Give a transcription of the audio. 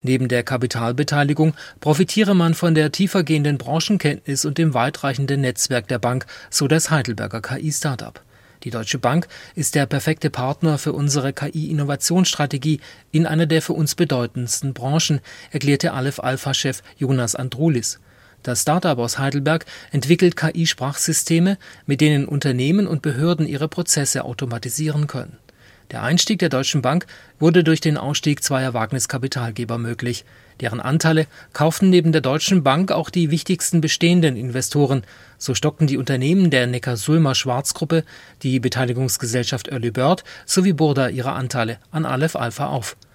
Neben der Kapitalbeteiligung profitiere man von der tiefergehenden Branchenkenntnis und dem weitreichenden Netzwerk der Bank, so das Heidelberger KI-Startup. Die Deutsche Bank ist der perfekte Partner für unsere KI-Innovationsstrategie in einer der für uns bedeutendsten Branchen, erklärte Aleph Alpha-Chef Jonas Androulis. Das Startup aus Heidelberg entwickelt KI-Sprachsysteme, mit denen Unternehmen und Behörden ihre Prozesse automatisieren können. Der Einstieg der Deutschen Bank wurde durch den Ausstieg zweier Wagniskapitalgeber möglich. Deren Anteile kauften neben der Deutschen Bank auch die wichtigsten bestehenden Investoren. So stockten die Unternehmen der Neckarsulmer Schwarz-Gruppe, die Beteiligungsgesellschaft Early Bird sowie Burda ihre Anteile an Aleph Alpha auf.